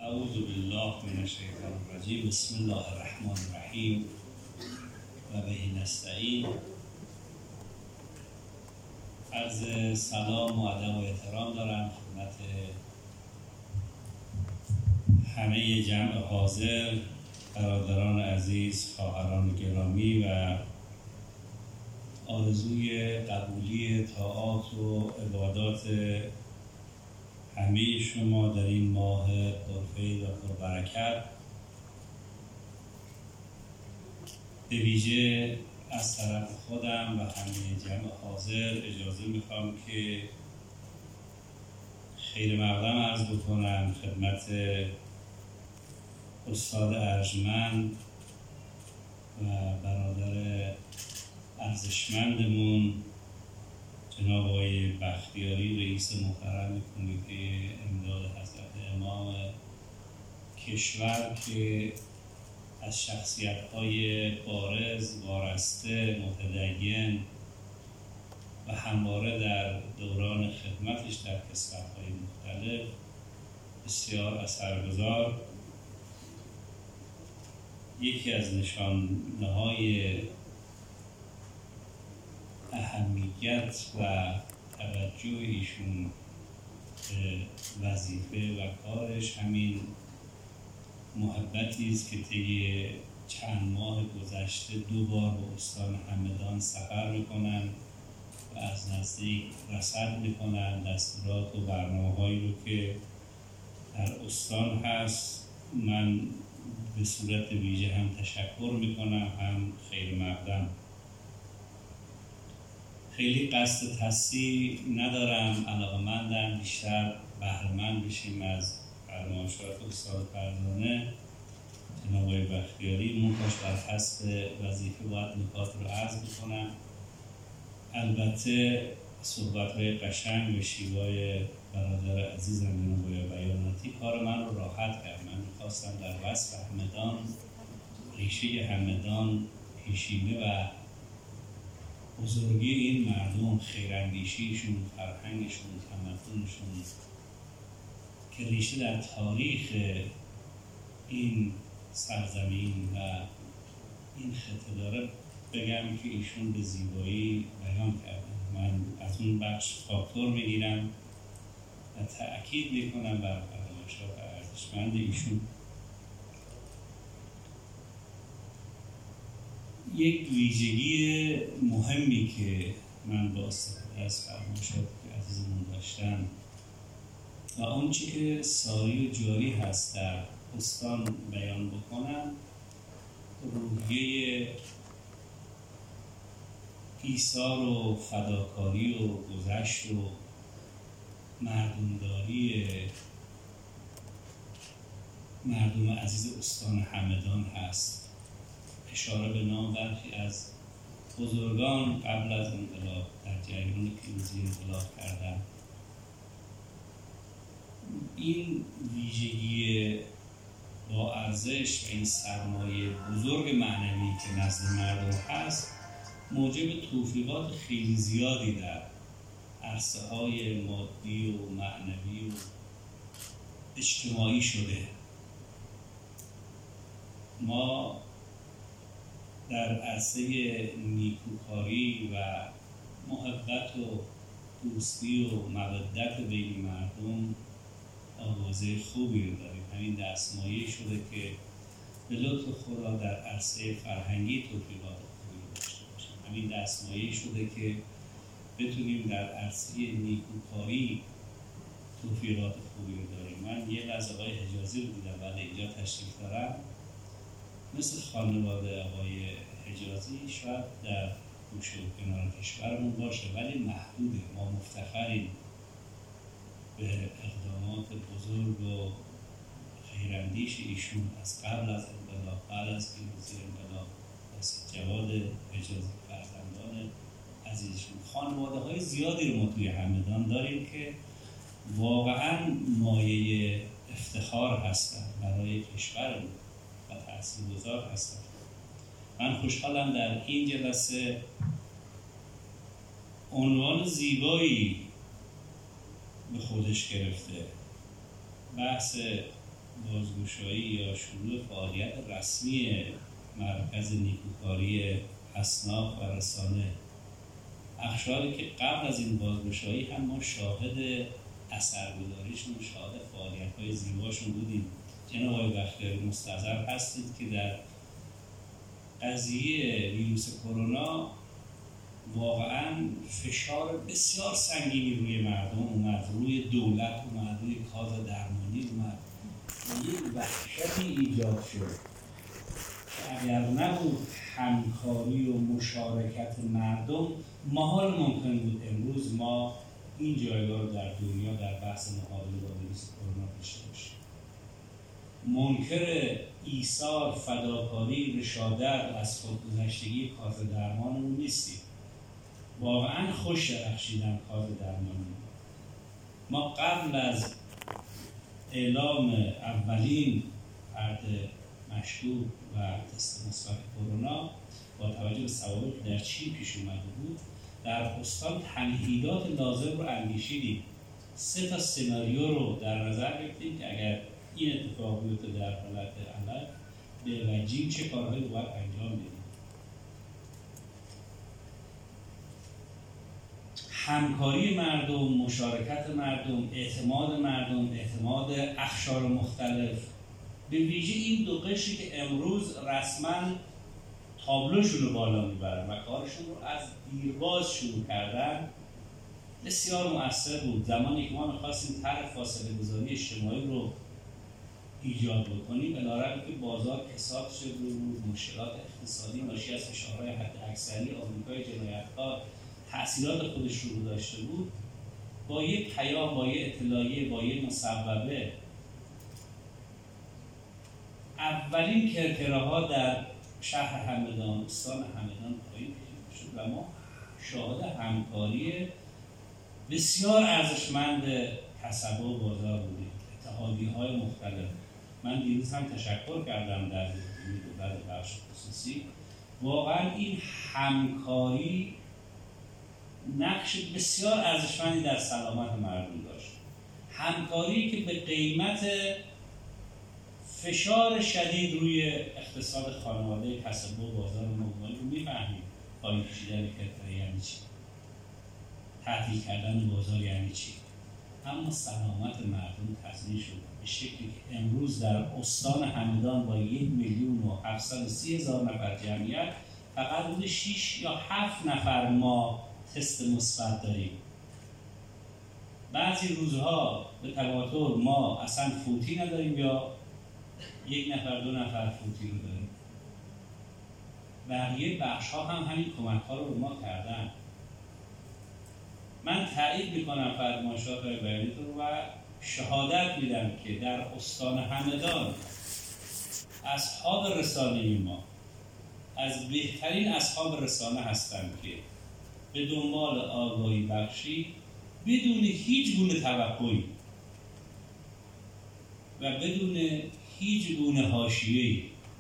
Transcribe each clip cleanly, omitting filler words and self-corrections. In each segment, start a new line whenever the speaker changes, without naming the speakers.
اعوذ بالله من الشیطان الرجیم. بسم الله الرحمن الرحیم و به نستعین. عرض سلام و ادب و احترام دارم خدمت همه جمع حاضر، برادران عزیز، خواهران گرامی و آرزوی قبولی طاعات و عبادات همه شما در این ماه پرفیض و پربرکت. به ویژه از طرف خودم و همه جمع حاضر اجازه میخوام که خیر مقدم عرض بکنم خدمت استاد ارجمند و برادر ارزشمندمون جناب آقای بختیاری، رئیس محترم کمیته امداد حضرت امام کشور که از شخصیت‌های بارز، وارسته، متدین و همواره در دوران خدمتش در کشورهای مختلف بسیار اثرگذار. یکی از نشانه‌های اهمیت و توجه ایشون به وظیفه و کارش همین محبتی است که طی چند ماه گذشته 2 بار به استان همدان سفر میکنن و از نزدیک رصد میکنن دستورات و برنامه‌هایی رو که در استان هست. من به صورت ویژه هم تشکر میکنم، هم خیر مقدم. خیلی قصد تصحیح ندارم، علاقه‌مندم بیشتر بهره‌مند بشیم از فرمایشات استاد فرزانه جناب آقای بختیاری. منتهاش بر حسب وظیفه باید نکات رو عرض بکنم. البته صحبت‌های قشنگ و شیوای برادر عزیزم جناب آقای بیاناتی کار من رو راحت کرد. من می‌خواستم در وصف همدان، ریشه همدان، پیشینه و بزرگی این مردم، خیراندیشیشون، فرهنگشون، تمدنشون که ریشه در تاریخ این سرزمین و این خطه داره بگم که ایشون به زیبایی بیان کردن. من از اون بخش فاکتور میگیرم و تأکید میکنم بر فرمایشات ارزشمند ایشون. یک ویژگی مهمی که من با استفاده از فرمایشات عزیزمون داشتم و اون چی که ساری و جاری هست در استان بیان بکنم، روحیه ایثار و فداکاری و گذشت و مردمداری مردم عزیز استان همدان هست. اشاره به نام برخی از بزرگان قبل از انقلاب در جریان پیروزی انقلاب کردن. این ویژگی با ارزش و این سرمایه بزرگ معنوی که نزد مردم هست موجب توفیقات خیلی زیادی در عرصه های مادی و معنوی و اجتماعی شده. ما در عرصه نیکوکاری و محبت و دوستی و مودت بین مردم آوازه خوبی رو داریم. همین دستمایه شده که به لطف خدا در عرصه فرهنگی توفیقات خوبی رو داشته باشیم. همین دستمایه شده که بتونیم در عرصه نیکوکاری توفیقات خوبی رو داریم. من یه لحظه آقای حجازی رو دیدم بعد اینجا تشریف دارم، مثل خانواده آقای حجازی شاید در گوشه و کنار کشورمون باشه ولی محدوده. ما مفتخریم به اقدامات بزرگ و خیراندیش ایشون از قبل از انقلاب، بعد از پیروزی انقلاب، واسه جواد حجازی فرزندان عزیزشون. خانواده های زیادی رو ما توی همدان داریم که واقعا مایه افتخار هستن برای کشورمون و تاثیرگذار هستن. من خوشحالم در این جلسه عنوان زیبایی به خودش گرفته، بحث بازگشایی یا شروع فعالیت رسمی مرکز نیکوکاری اصناف و رسانه، اخشاری که قبل از این بازگشایی هم ما شاهد اثرگذاریشون، شاهد فعالیت‌های زیباشون بودیم. جناب آقای بختیاری مستحضر هستید که در قضیه ویروس کرونا واقعاً فشار بسیار سنگینی روی مردم اومد، روی دولت اومد، روی کادر درمانی اومد و یک وحشتی ایجاد شد که اگر نبود همکاری و مشارکت مردم، محال ممکن بود امروز ما این جایگاه رو در دنیا در بحث مقابله با ویروس کرونا داشته باشیم. منکر ایثار، فداکاری، رشادت، از خودگذشتگی کادر درمانمون نیستیم. واقعا خوش درخشیدن کادر درمانمون. ما قبل از اعلام اولین فرد مشکوک و تست مثبت کرونا، با توجه به سوابقی که در چین پیش اومده بود، در استان تمهیدات لازم رو اندیشیدیم. 3 سناریو رو در نظر گرفتیم که اگر این اتفاق بیفته در حالت علل به وجیب چه کارهایی رو باید انجام بدیم. همکاری مردم، مشارکت مردم، اعتماد مردم، اعتماد اقشار مختلف، به ویژه این دو قشری که امروز رسما تابلوشون رو بالا میبرن و کارشون رو از دیرباز شروع کردن، بسیار مؤثر بود. زمانی که ما می‌خواستیم طرح فاصله گذاری اجتماعی رو ایجاد بکنیم، علی‌رغم که بازار کساد شده بود، مشکلات اقتصادی ناشی از فشارهای حداکثری آمریکای جنایتکار تأثیرات خودش رو داشته بود، با یک پیام، با یک اطلاعیه، با یک مصوبه، اولین کرکره‌ها در شهر همدان، استان همدان پایین کشیده شد و ما شاهد همکاری بسیار ارزشمند کسبه و بازار بودیم. اتحادیه‌های مختلف. من دیروز هم تشکر کردم در دولت بخش خصوصی. واقعا این همکاری نقش بسیار ارزشمندی در سلامت مردم داشت. همکاری که به قیمت فشار شدید روی اقتصاد خانواده، کسب و بازار مقاوم رو می‌فهمیم. پایین کشیدن کرکره یعنی چی؟ تعطیل کردن بازار یعنی چی؟ اما سلامت مردم تضمین شد به شکلی که امروز در استان همدان با 1,730,000 نفر جمعیت فقط حدود 6 یا 7 نفر ما تست مثبت داریم. بعضی روزها به تواتر ما اصلا فوتی نداریم یا 1 نفر 2 نفر فوتی رو داریم. بقیه بخش ها هم همین کمک ها رو به ما کردن. من تایید میکنم فرمایشات های بیانیتون و شهادت میدم که در استان همدان اصحاب رسانه ما از بهترین اصحاب رسانه هستند که به دنبال آگاهی بخشی بدون هیچ گونه توقعی و بدون هیچ گونه حاشیه‌ای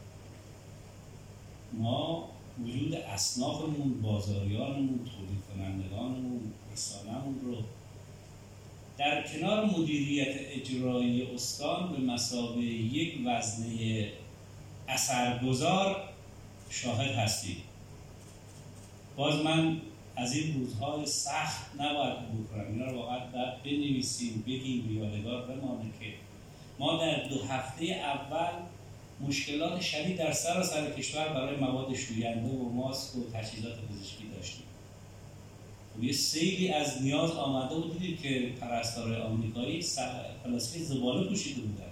ما وجود اصنافمون، بازاریانمون، تولید کنندگانمون، رسانه‌مون رو در کنار مدیریت اجرایی استان به مثابه یک وزنه اثرگذار شاهد هستیم. باز من از این روزهای سخت نباید بکنم، اینا رو واقعا باید بنویسیم، بگیم، یادگار بمانه که ما در 2 هفته اول مشکلات شدید در سراسر کشور برای مواد شوینده و ماسک و تجهیزات پزشکی داشتیم. و یه سیلی از نیاز آمده بود، دیدید که پرستارای آمریکایی پلاستیک زباله پوشیده بودن.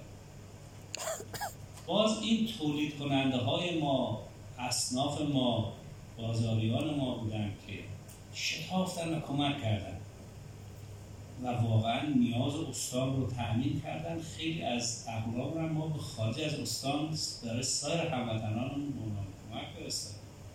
باز این تولید کننده های ما، اصناف ما، بازاریان ما بودن که شتافتن و کمک کردن و واقعا نیاز استان رو تأمین کردن. خیلی از اقلام رو ما به خارج از استان برای سایر هموطنانمون کمک فرستادیم.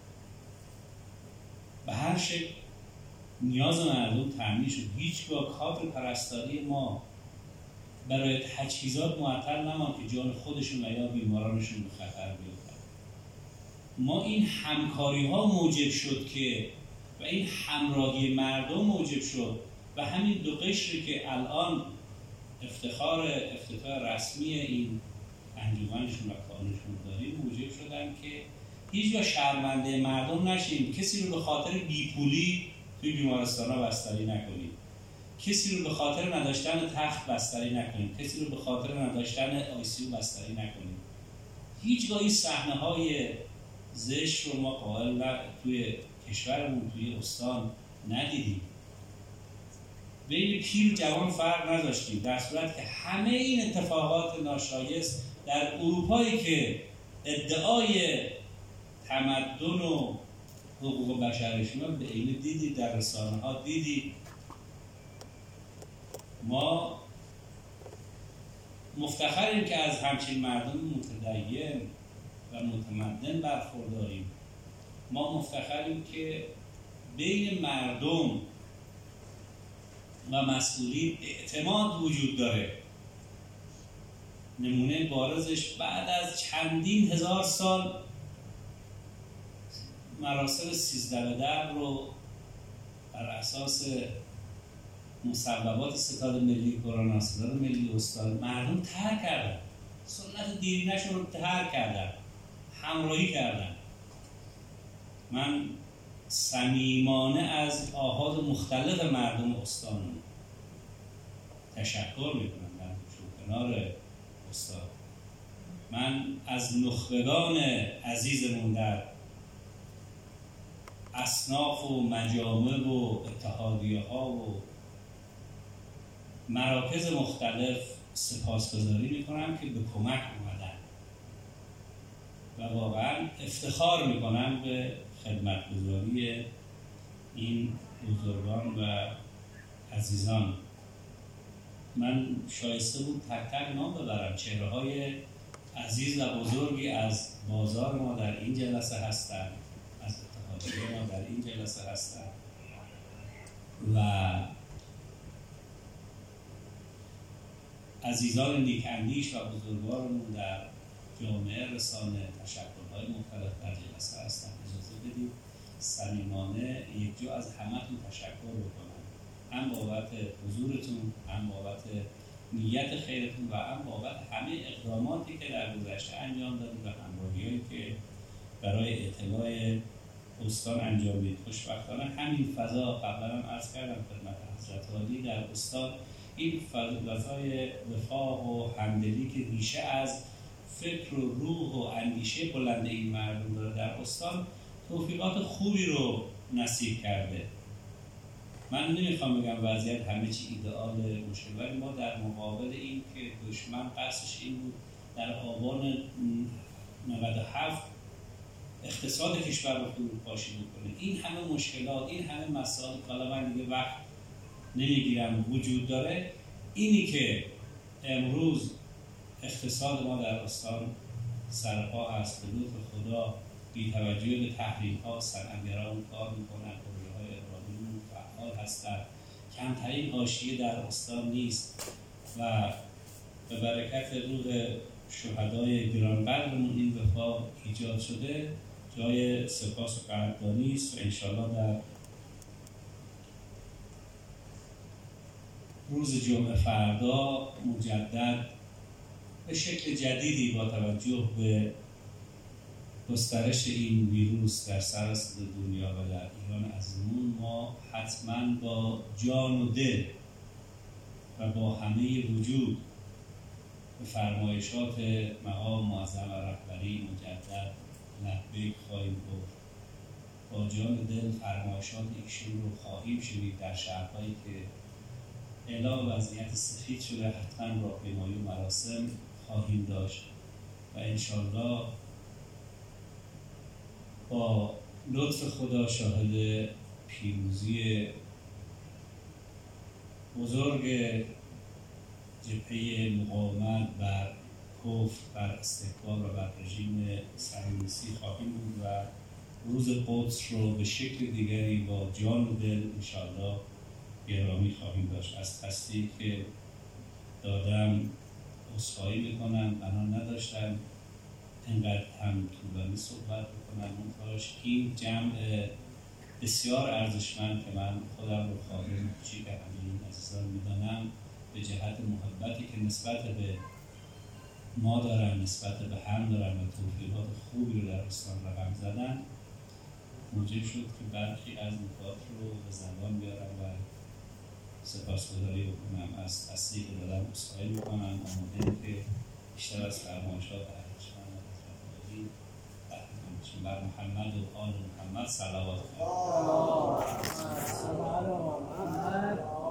به هر شکل نیاز مردم تأمین شد. هیچگاه کادر پرستاری ما برای تجهیزات معطل نماند که جان خودشون و یا بیمارانشون به خطر بیفتن. ما این همکاری ها موجب شد که و این همراهی مردم موجب شد و همین 2 قشری که الان افتتاح رسمی این انجمنشون و کارشون داریم موجب شدن که هیچ شرمنده مردم نشیم، کسی رو به خاطر بیپولی توی بیمارستان‌ها بستری نکنیم، کسی رو به خاطر نداشتن تخت بستری نکنیم، کسی رو به خاطر نداشتن آی‌سی بستری نکنیم. هیچگاه این صحنه‌های زشت رو ما قائل توی کشورمون توی استان ندیدیم. بین پیر جوان فرق نداشتیم، در صورت که همه این اتفاقات ناشایست در اروپایی که ادعای تمدن و حقوق بشرشون به عینه دیدید، در رسانه ها دیدید. ما مفتخریم که از همچین مردم متدین و متمدن برخورداریم. ما مفتخریم که بین مردم و مسئولین اعتماد وجود داره. نمونه بارزش بعد از چندین هزار سال مراسم 13 در رو بر اساس مصوبات ستاد ملی کرونا، ستاد ملی استان، مردم ترک کردن، سنت دیرینه‌شون رو ترک کردن، همراهی کردن. من صمیمانه از آحاد مختلف مردم استان تشکر میکنم در کنار استان. من از نخبگان عزیزمون در اصناف و مجامع و اتحادیه ها و مراکز مختلف سپاسگزاری میکنم که به کمک اومدن و واقعا افتخار میکنم به خدمتگزاری این بزرگان و عزیزان. من شایسته بود تک تک نام ببرم. چهره های عزیز و بزرگی از بازار ما در این جلسه هستند، از اتحادیه ما در این جلسه هستند و عزیزان نیک‌اندیش و بزرگوارمون در جامعه رسانه تشکل‌های مختلف در جلسه هستند. اجازه بدید صمیمانه یک جو از همه‌تون تشکر بکنم، هم بابت حضورتون، هم بابت نیت خیرتون و هم بابت همه اقداماتی که در گذشته انجام دادید و همراهی‌هایی که برای اطلاع استان انجام میدید. خوشبختانه همین فضا قبلا هم عرض کردم خدمت حضرت عالی در استان، این فضای وفاق و همدلی که ریشه از فکر و روح و اندیشه بلند این مردم داره در استان، توفیقات خوبی رو نصیب کرده. من نمیخوام بگم وضعیت همه چی ایدئال مشکل، ولی ما در مقابل این که دشمن قصدش این بود در آبان 97 اقتصاد کشور رو فروپاشی بکنه، این همه مشکلات، این همه مسائل که حالا من دیگه وقت نمیگیرم وجود داره، اینی که امروز اقتصاد ما در استان سرپا هست، به لطف خدا بی توجه به تحریم‌ها صنعتگران کار میکنن، پروژه‌های ارائه‌مون فعال هستند، کمترین حاشیه در استان نیست و به برکت روح شهدای گرانقدرمون این وفاق ایجاد شده. جای سپاس و قدردانی است و انشالله در روز جمعه فردا مجدد به شکل جدیدی با توجه به گسترش این ویروس در سراسر دنیا و در ایران عزیزمون ما حتما با جان و دل و با همه وجود به فرمایشات مقام معظم رهبری مجدد لبیک خواهیم گفت. با جان و دل فرمایشات ایشون رو خواهیم شنید. در شهرهایی که اعلام وضعیت سفید شده حتما راهپیمایی و مراسم خواهیم داشت و انشالله با لطف خدا شاهد پیروزی بزرگ جبهه مقاومت بر کفر، بر استکبار و بر رژیم صهیونیستی خواهیم بود و روز قدس رو به شکل دیگری با جان و دل انشالله گرامی خواهیم داشت. از تصدیق که دادم عذرخواهی میکنم، بنا نداشتم اینقدر هم طولانی صحبت بکنم. منتهاش این جمع بسیار ارزشمند که من خودم رو خادم کوچیک همه این عزیزان میدانم، به جهت محبتی که نسبت به ما دارن، نسبت به هم دارن و توفیقات خوبی رو در اسلام رقم زدن، موجب شد که برخی از نکات رو به زبان بیارم و سپاسگزاری بکنم از تصدیق دادن اسرائیل بکنم. آماده که بیشتر از فرمایشات ارزشمند بر محمد و آل محمد صلوات.